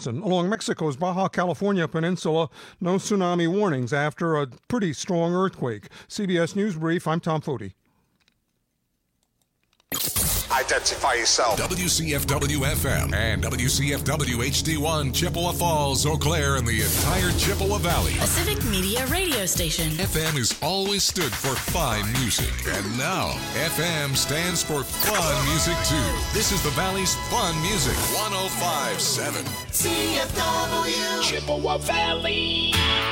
Wisconsin. Along Mexico's Baja California Peninsula, no tsunami warnings after a pretty strong earthquake. CBS News Brief, I'm Tom Foti. Identify yourself. WCFW-FM and WCFW-HD1, Chippewa Falls, Eau Claire, and the entire Chippewa Valley. A civic media radio station. FM has always stood for fine music. And now, FM stands for fun music, too. This is the Valley's fun music. 105.7. CFW. Chippewa Valley.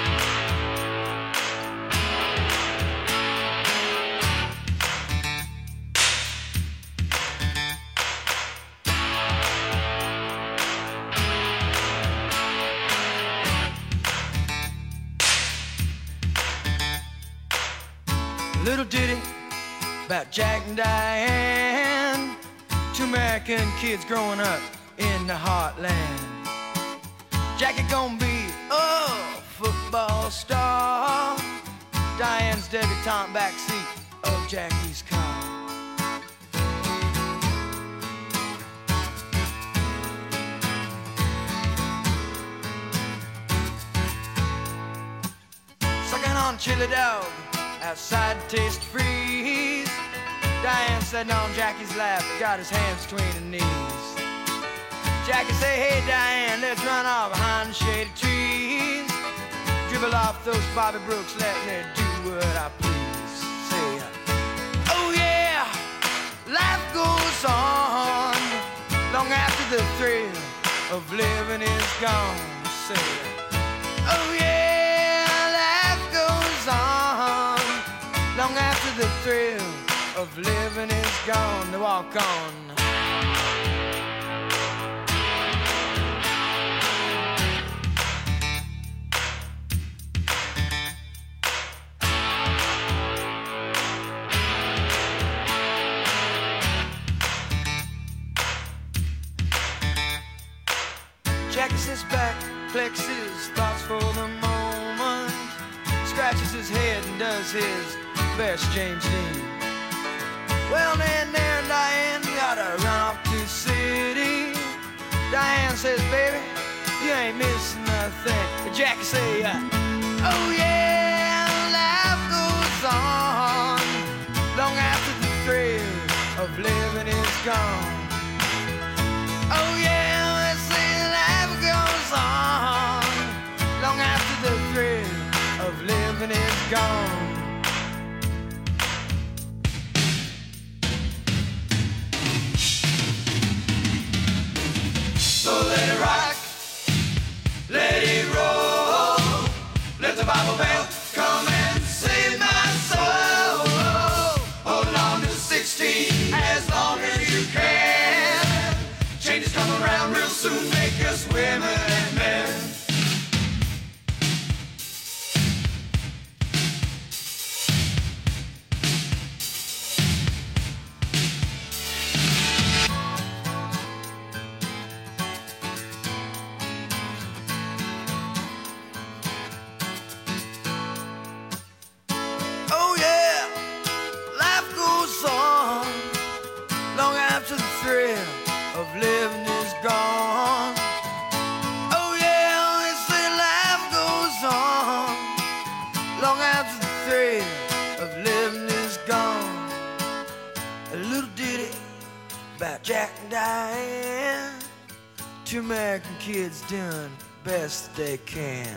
Little ditty about Jack and Diane, two American kids growing up in the heartland. Jackie gonna be a football star, Diane's debutante backseat of Jackie's car. Sucking on chili dog outside to taste freeze. Diane sitting on Jackie's lap, got his hands between her knees. Jackie say, hey Diane, let's run off behind the shady trees. Dribble off those Bobby Brooks, let me do what I please. Say, oh yeah, life goes on long after the thrill of living is gone. Say, oh yeah, life goes on long after the thrill of living is gone. To walk on. Jackie sits back, collects his thoughts for the moment, scratches his head and does his best James Dean. Well, then there and Diane gotta run off to the city. Diane says, baby, you ain't missing nothing. But Jackie say, oh yeah, life goes on long after the thrill of living is gone. Oh yeah, let's say life goes on long after the thrill of living is gone. So let it rock, let it roll, let the Bible bell come and save my soul. Hold on to 16 as long as you can. Changes come around real soon, make us women and men. Oh yeah, life goes on long after the thrill of living is gone. Oh yeah, they say life goes on long after the thrill of living is gone. A little ditty about Jack and Diane, two American kids doing best they can.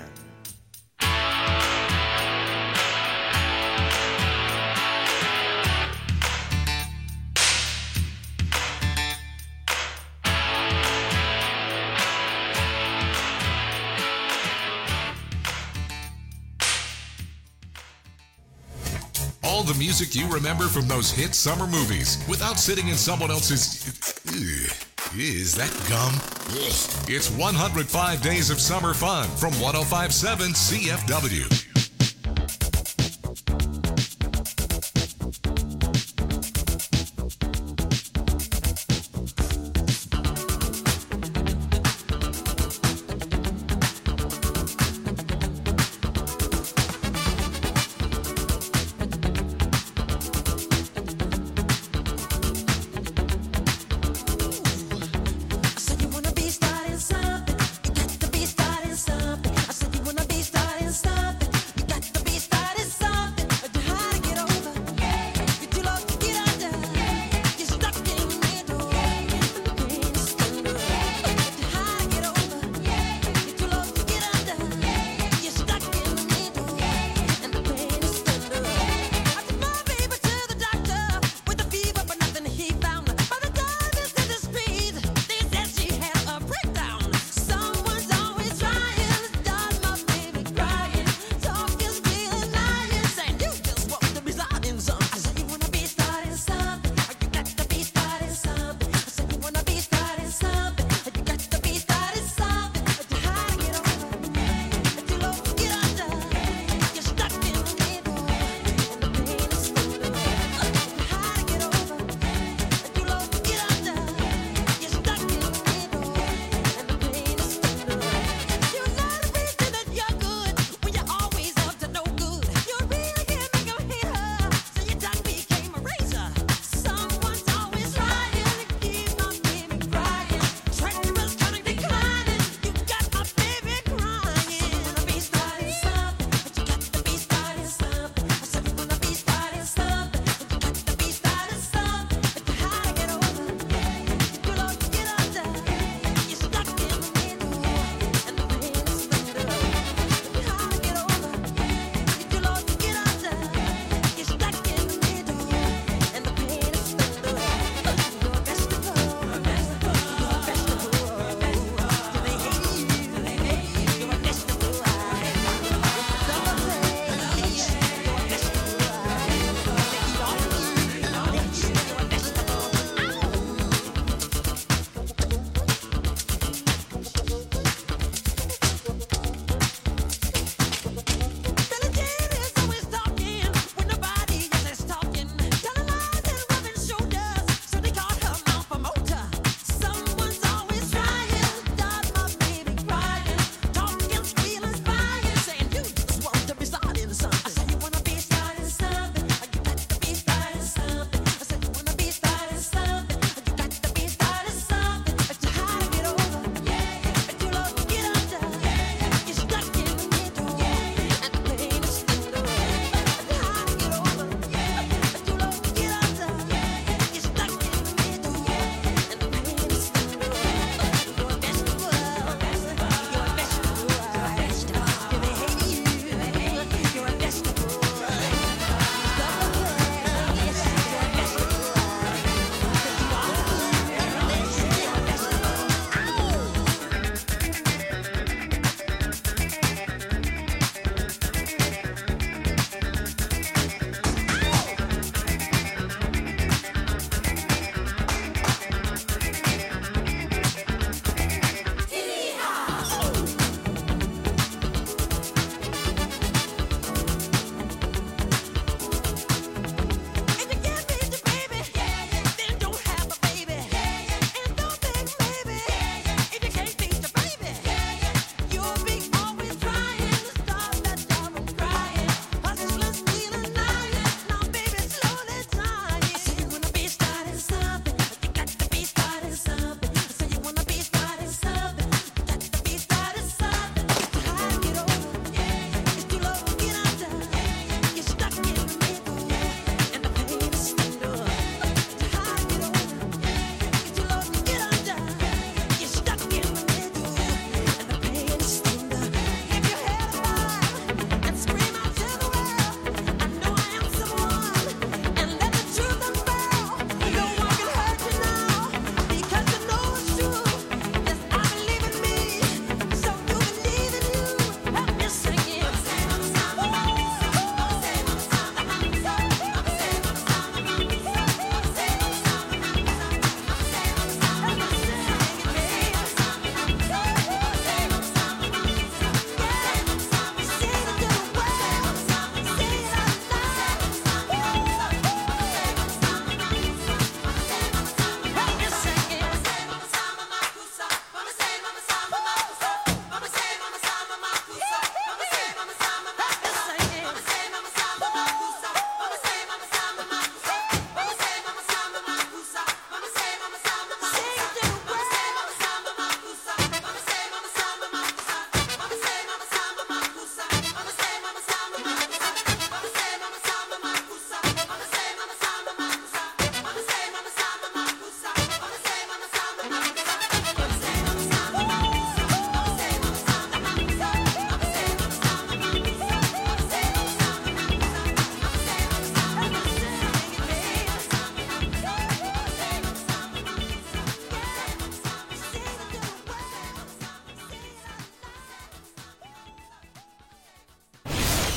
All the music you remember from those hit summer movies without sitting in someone else's... Is that gum? It's 105 Days of Summer Fun from 105.7 CFW. I said you wanna be starting something.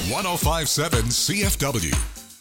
1057 CFW.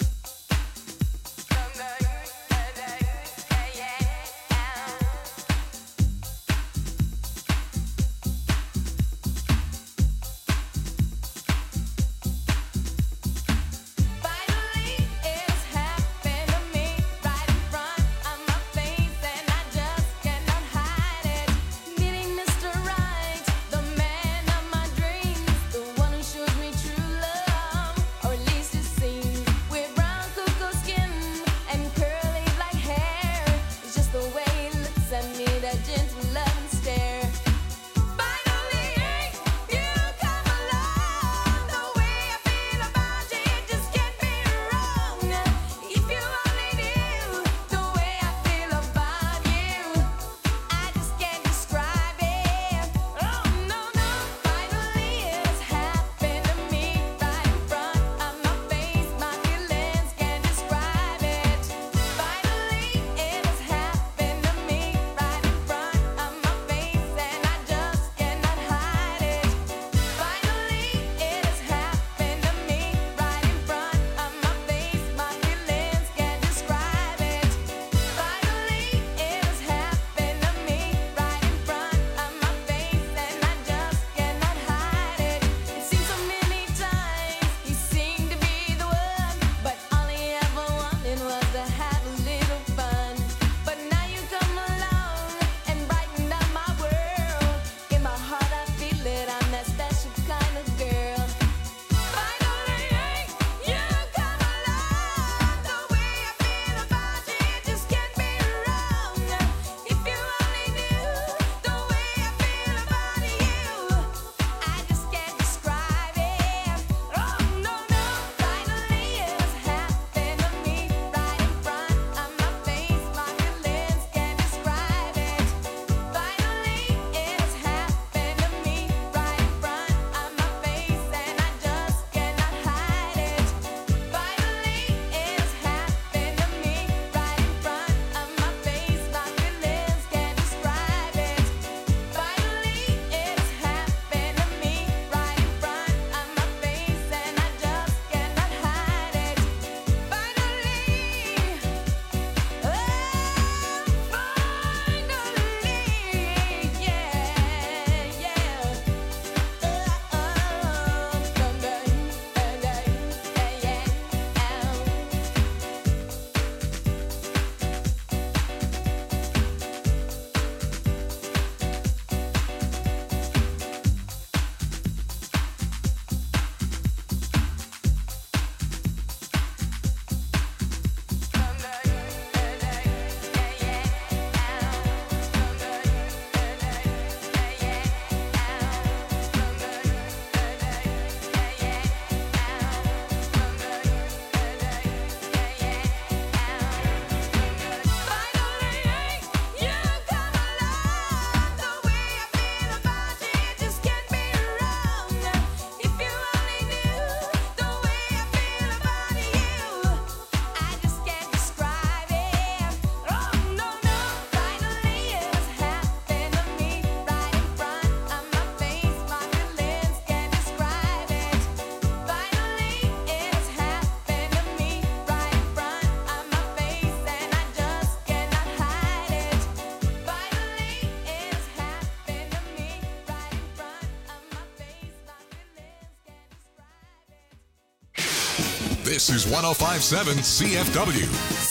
This is 1057 CFW.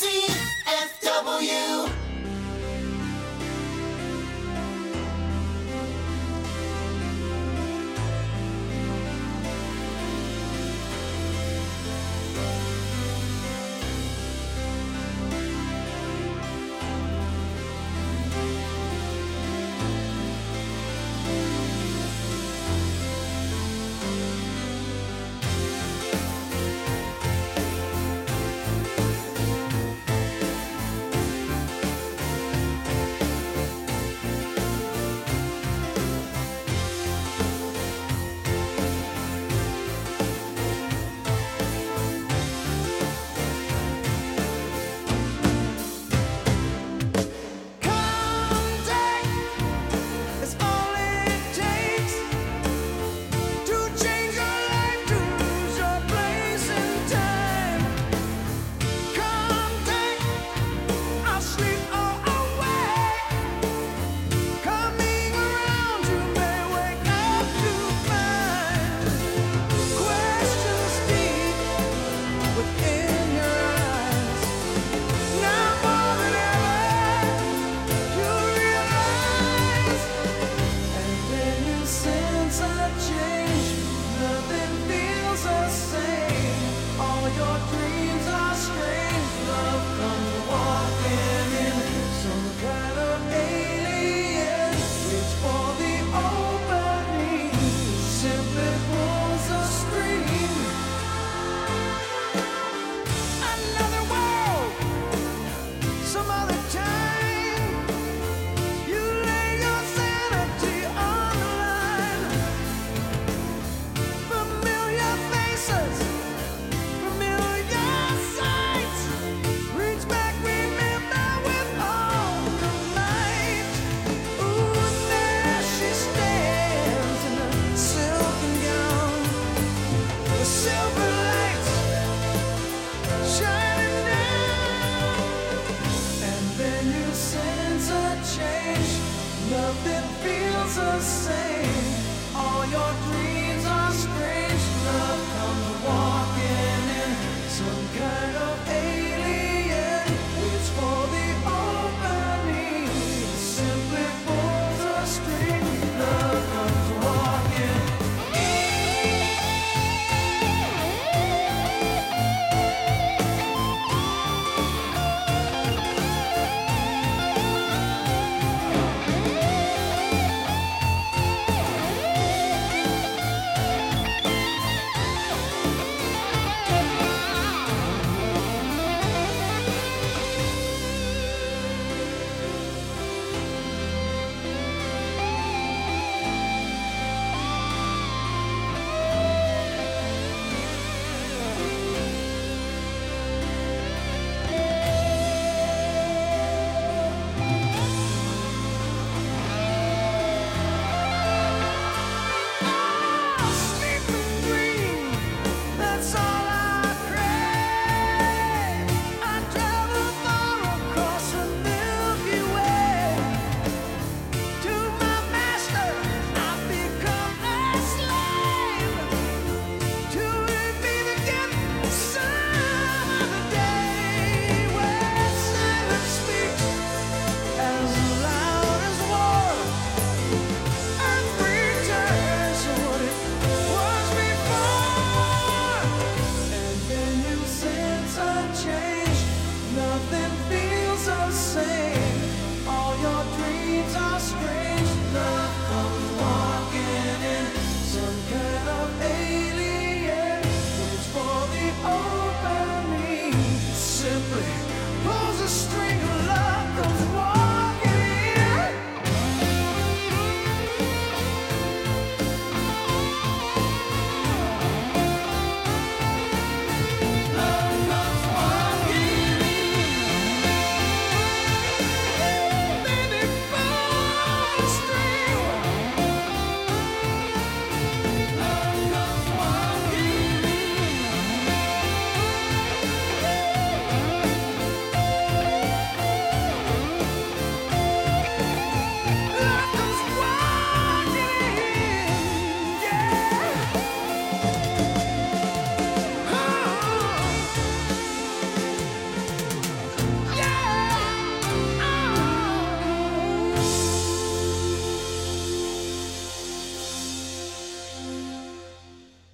CFW.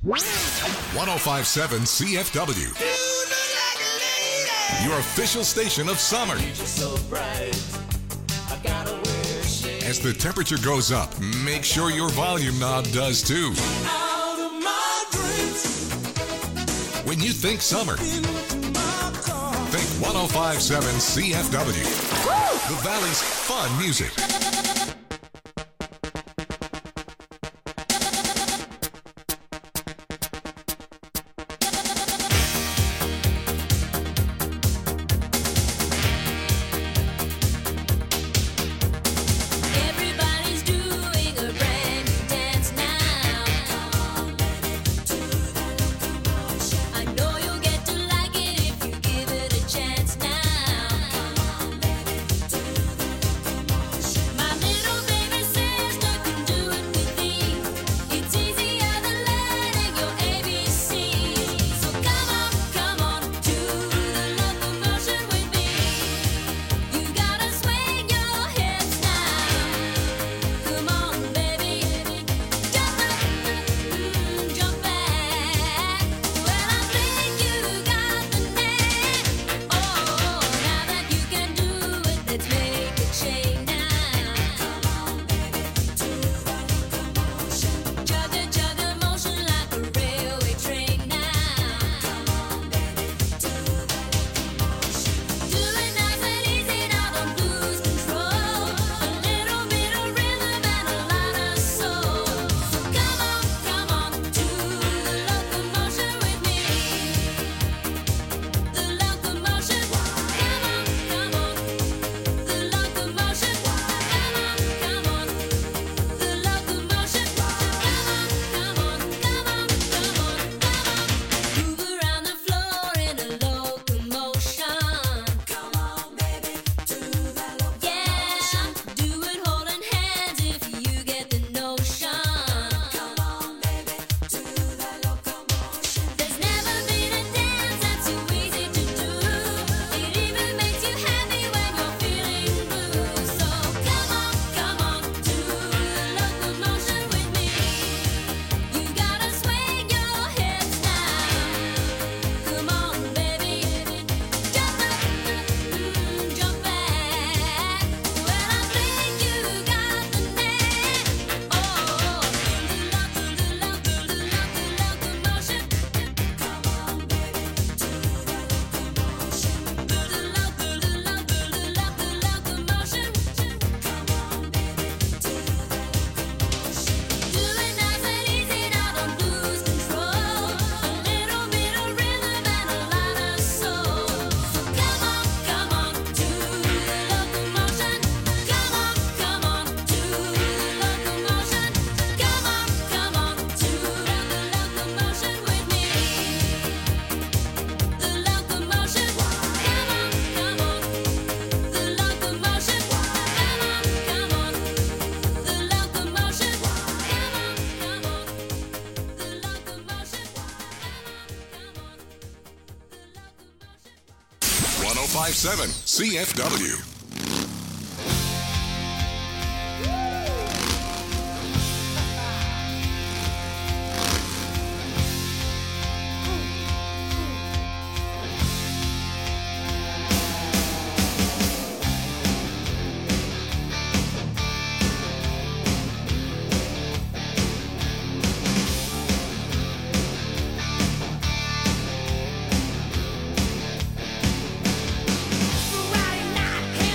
1057 CFW. Your official station of summer. As the temperature goes up, make sure your volume knob does too. When you think summer, think 1057 CFW. The Valley's fun music. CFW. Friday night.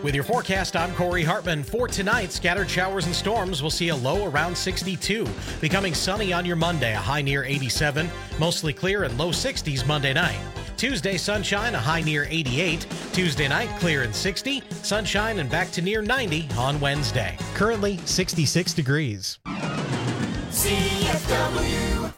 With your forecast, I'm Corey Hartman. For tonight, scattered showers and storms will see a low around 62. Becoming sunny on your Monday, a high near 87. Mostly clear and low 60s Monday night. Tuesday, sunshine, a high near 88. Tuesday night, clear and 60. Sunshine and back to near 90 on Wednesday. Currently 66 degrees. CFW.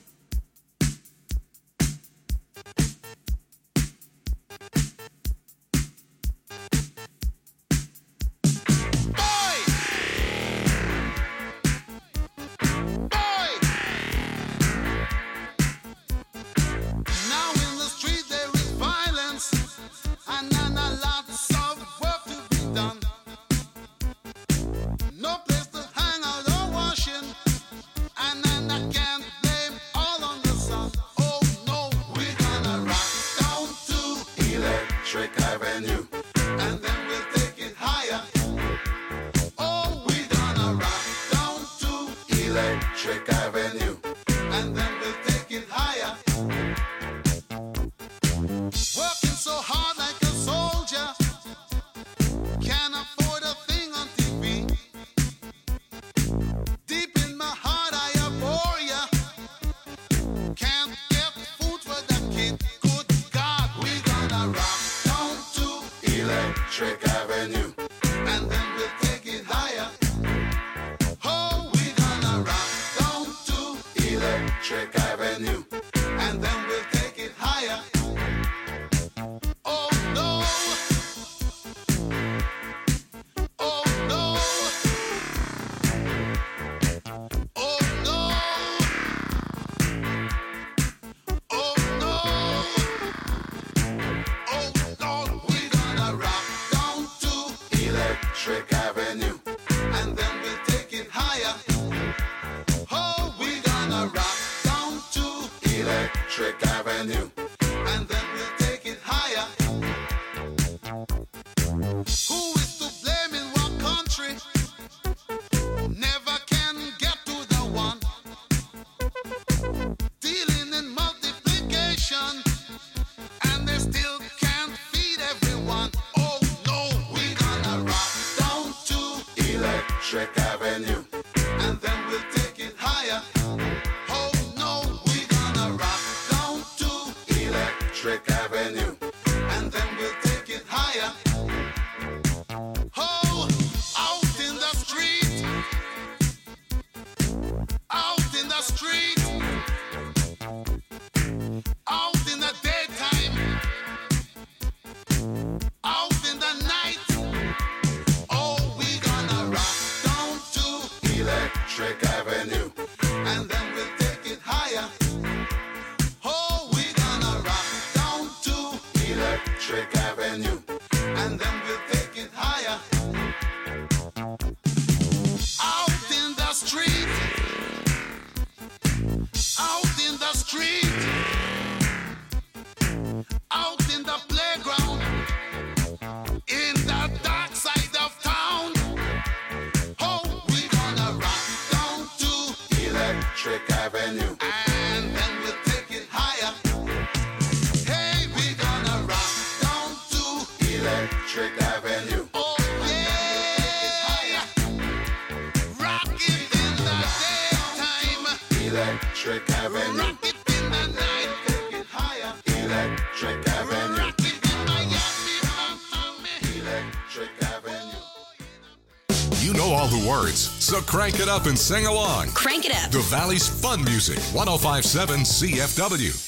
So crank it up and sing along. Crank it up. The Valley's fun music. 105.7 CFW.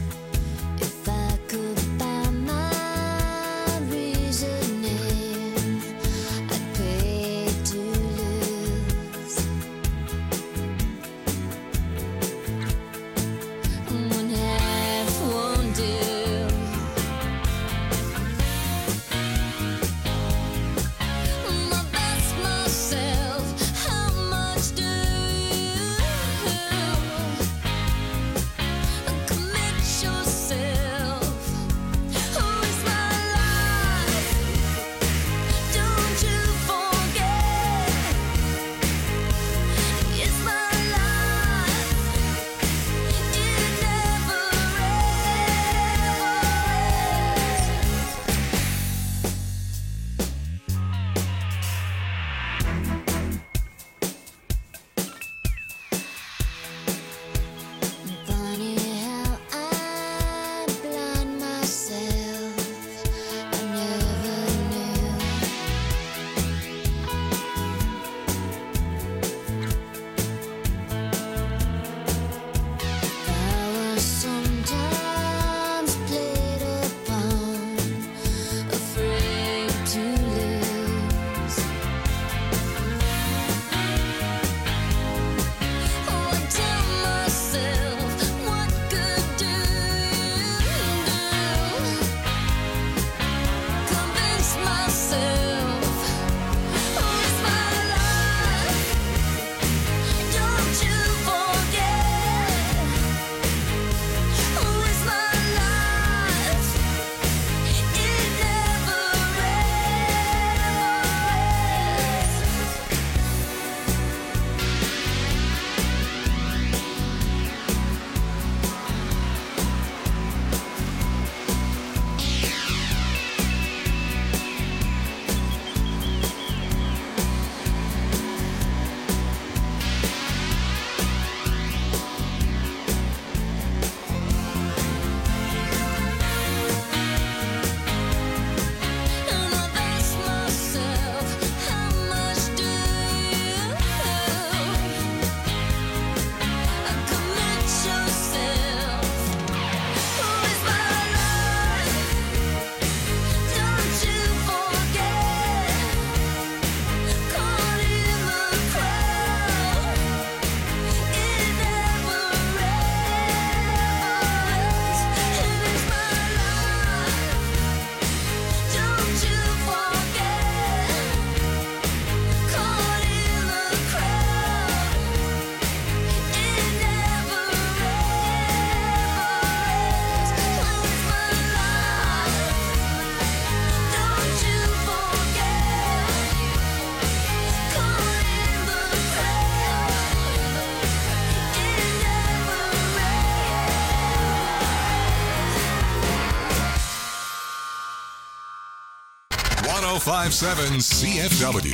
If I could find my reasoning 1057 CFW.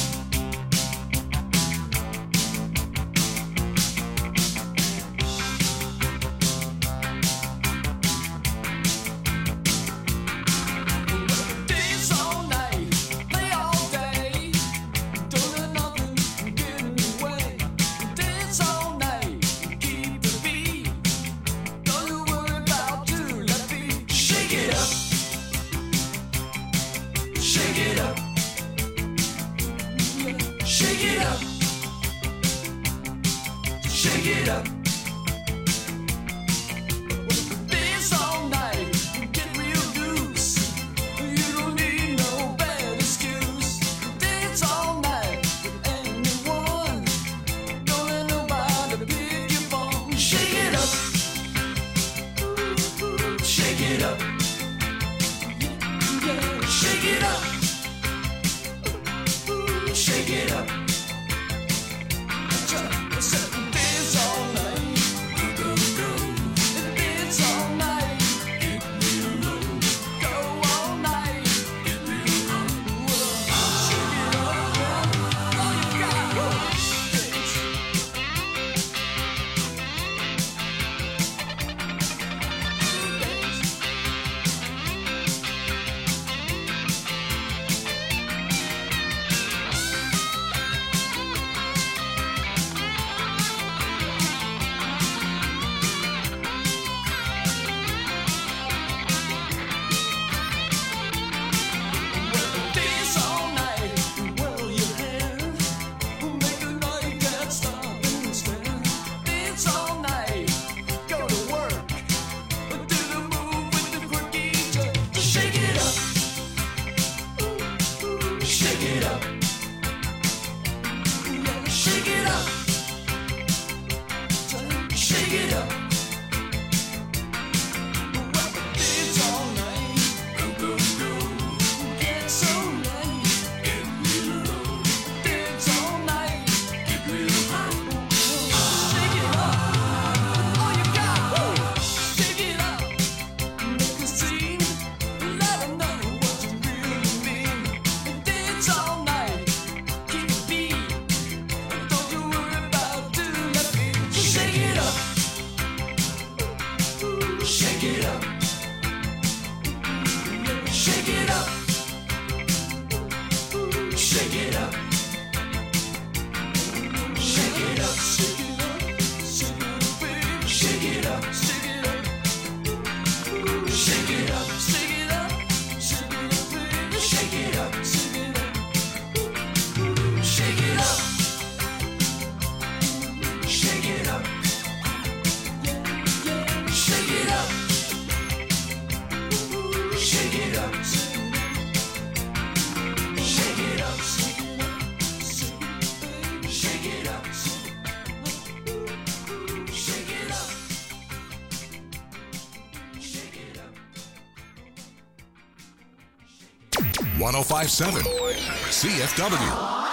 .1057 CFW.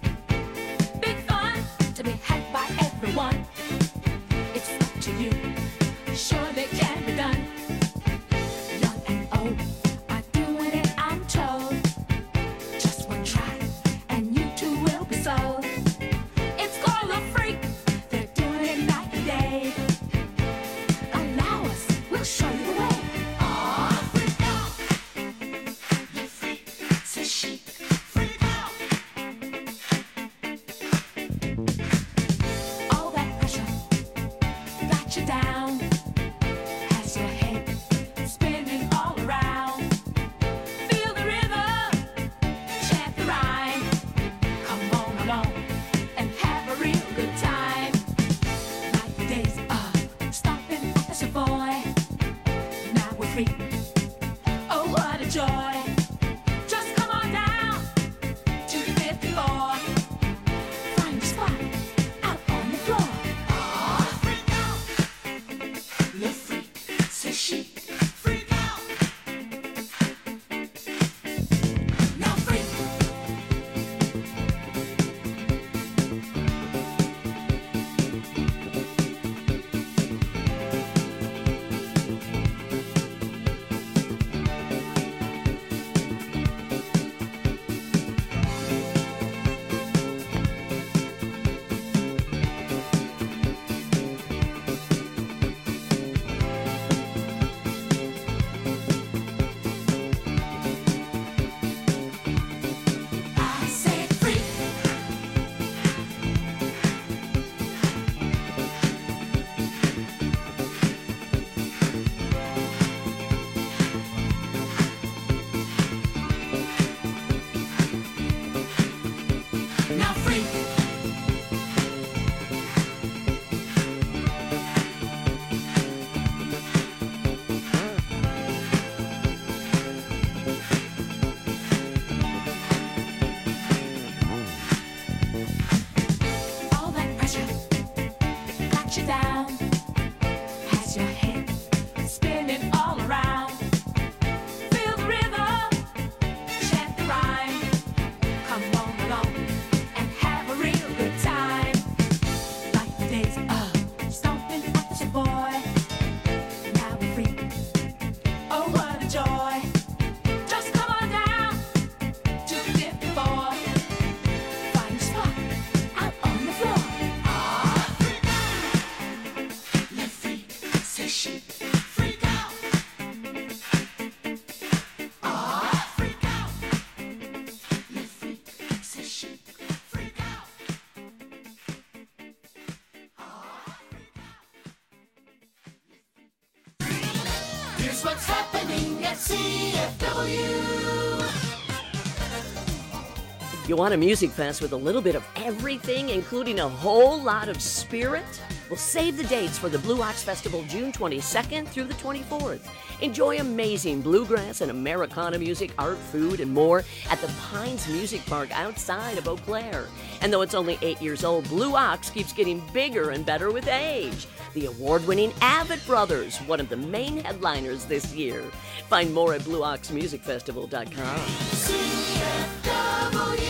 Big fun to be had by everyone. It's up to you. Here's what's happening at CFW. You want a music fest with a little bit of everything, including a whole lot of spirit? Well, save the dates for the Blue Ox Festival June 22nd through the 24th. Enjoy amazing bluegrass and Americana music, art, food, and more at the Pines Music Park outside of Eau Claire. And though it's only 8 years old, Blue Ox keeps getting bigger and better with age. The award-winning Avett Brothers, one of the main headliners this year. Find more at BlueOxMusicFestival.com. CFW.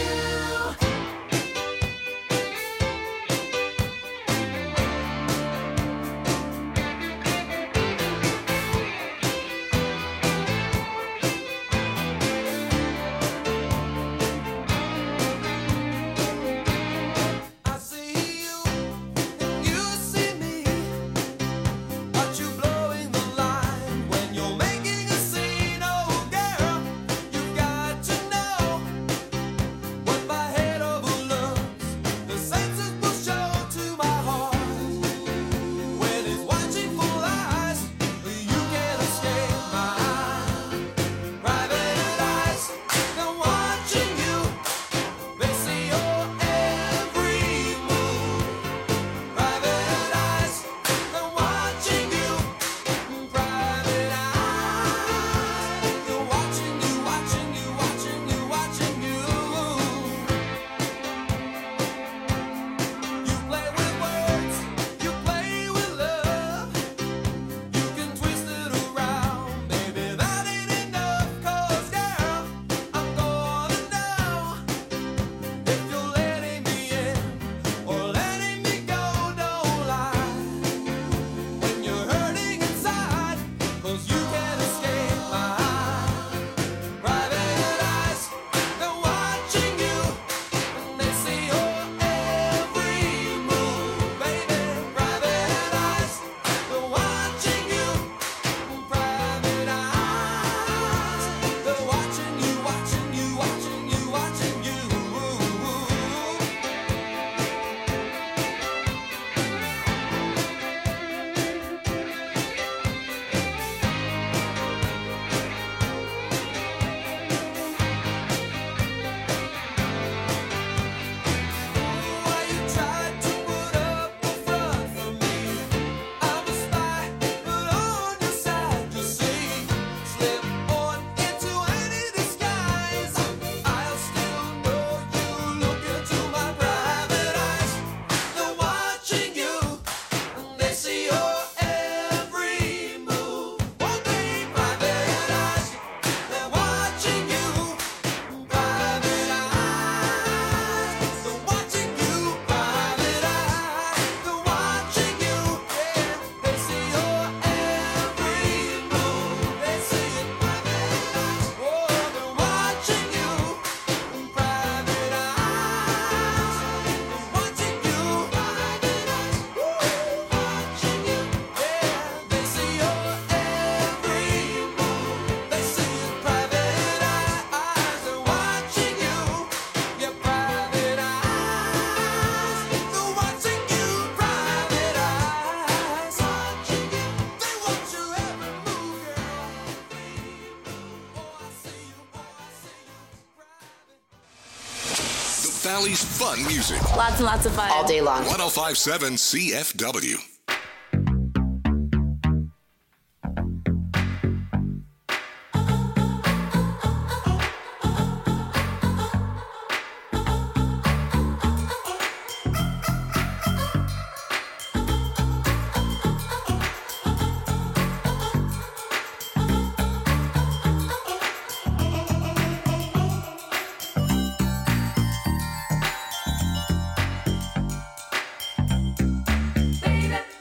Valley's fun music. Lots and lots of fun. All day long. 105.7 CFW. Baby.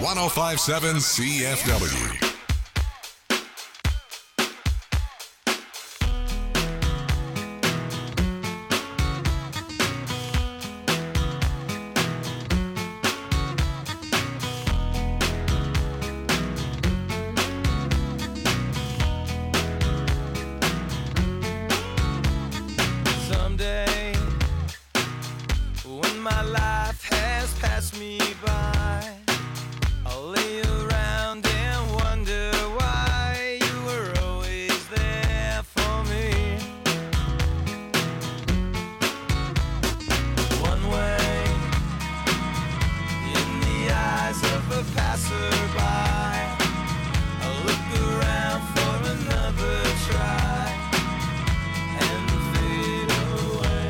1057 CFW. Someday, when my life has passed me by, I'll lay around and wonder why you were always there for me. One way, in the eyes of a passerby, I'll look around for another try and fade away.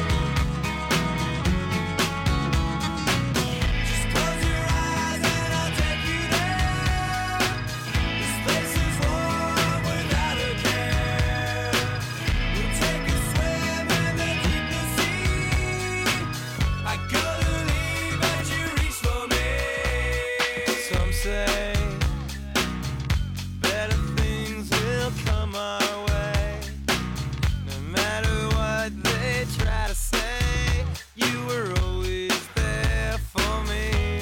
Just close your eyes and I'll take you there. This place is warm without a care. We'll take a swim in the deep blue sea. I couldn't leave as you reach for me. Some say better things will come our way. No matter what they try to say, you were always there for me.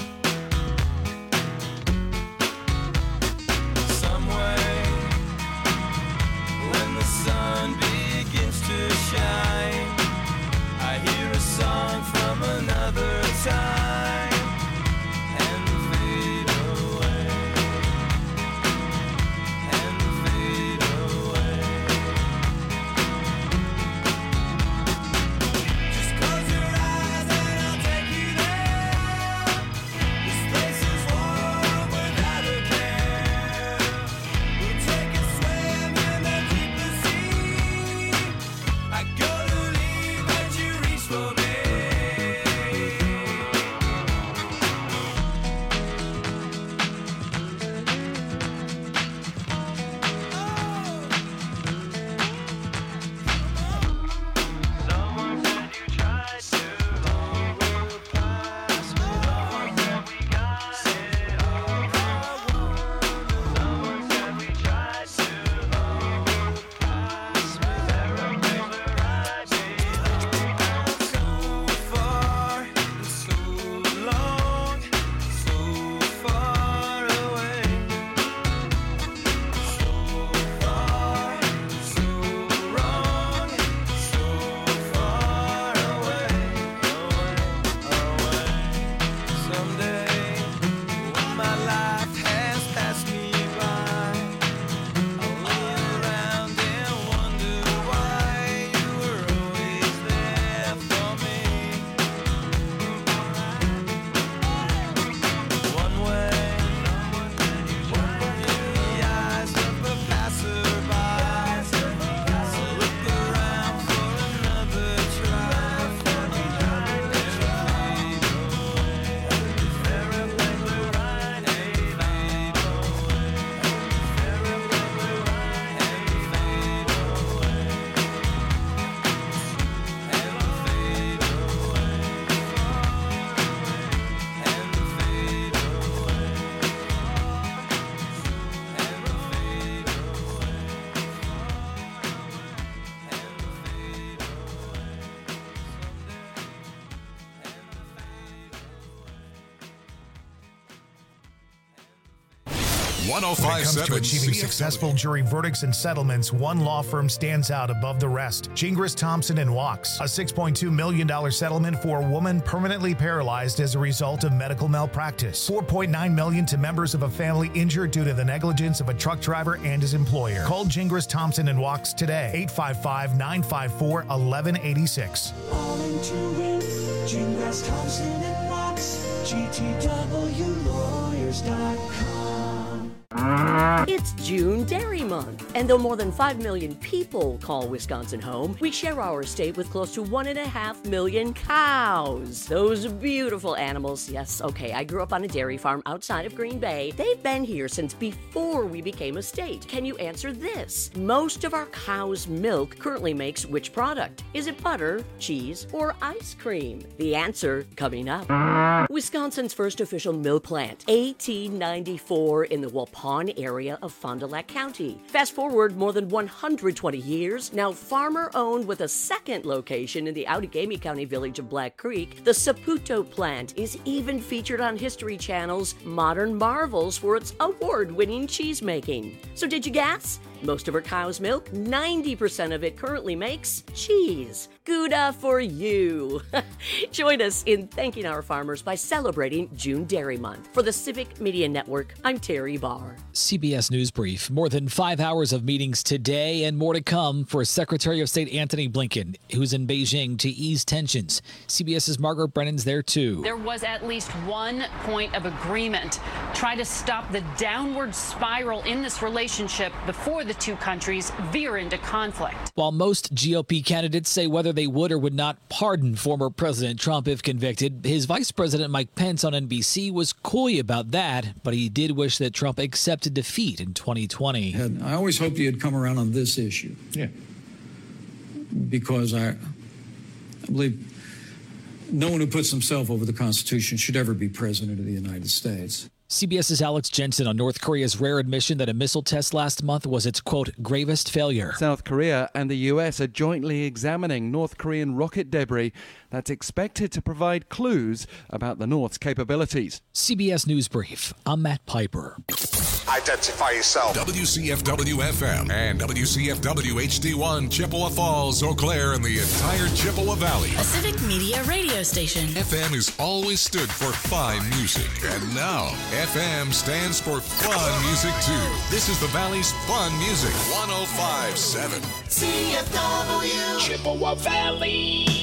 Some way, when the sun begins to shine, I hear a song from another time and fade away, and fade away. Just close your eyes and I'll take you there. This place is warm without a care. We'll take a swim in the deep blue sea. I gotta leave as you reach for me. Someone said you tried to overpass me. Someone said we got it all wrong. Someone said we tried to overpass me. Everything but right behind. So far and so long, so far away. So far, so wrong, so far away, away. Someday, when my life has passed me by, I'll lay around and wonder why you were always there for me. One way, in the eyes of a passerby, I'll look around for another try and fade away. If everything were right and fade away. If everything were right and fade away. And fade away. And fade away. When it comes to 1057 achieving successful jury verdicts and settlements, one law firm stands out above the rest. Gingras, Thompson & Wachs. A $6.2 million settlement for a woman permanently paralyzed as a result of medical malpractice. $4.9 million to members of a family injured due to the negligence of a truck driver and his employer. Call Gingras, Thompson & Wachs today. 855-954-1186. All into it. Gingras, Thompson and Wachs. GTWlawyers.com. It's June Dairy Month, And though more than 5 million people call Wisconsin home, we share our state with close to 1.5 million cows. Those beautiful animals. Yes, okay, I grew up on a dairy farm outside of Green Bay. They've been here since before we became a state. Can you answer this? Most of our cow's milk currently makes which product? Is it butter, cheese, or ice cream? The answer coming up. Wisconsin's first official milk plant, 1894, in the Waupun area of Fond du Lac County. Fast forward more than 120 years, now farmer-owned with a second location in the Outagamie County village of Black Creek, the Saputo plant is even featured on History Channel's Modern Marvels for its award-winning cheese making. So did you guess? Most of our cow's milk, 90% of it currently makes cheese. Gouda for you. Join us in thanking our farmers by celebrating June Dairy Month. For the Civic Media Network, I'm Terry Barr. CBS News Brief. More than 5 hours of meetings today and more to come for Secretary of State Antony Blinken, who's in Beijing to ease tensions. CBS's Margaret Brennan's there too. There was at least one point of agreement. Try to stop the downward spiral in this relationship before the two countries veer into conflict. While most GOP candidates say whether they would or would not pardon former President Trump if convicted, his Vice President Mike Pence on NBC was coy about that, but he did wish that Trump accepted defeat in 2020. And I always hoped you'd come around on this issue. Yeah. Because I believe no one who puts himself over the Constitution should ever be president of the United States. CBS's Alex Jensen on North Korea's rare admission that a missile test last month was its, quote, gravest failure. South Korea and the U.S. are jointly examining North Korean rocket debris that's expected to provide clues about the North's capabilities. CBS News Brief. I'm Matt Piper. Identify yourself. WCFW-FM and WCFW-HD1, Chippewa Falls, Eau Claire, and the entire Chippewa Valley. A Civic Media radio station. FM has always stood for fine music. And now, FM stands for fun music, too. This is the Valley's fun music. 105.7. CFW Chippewa Valley.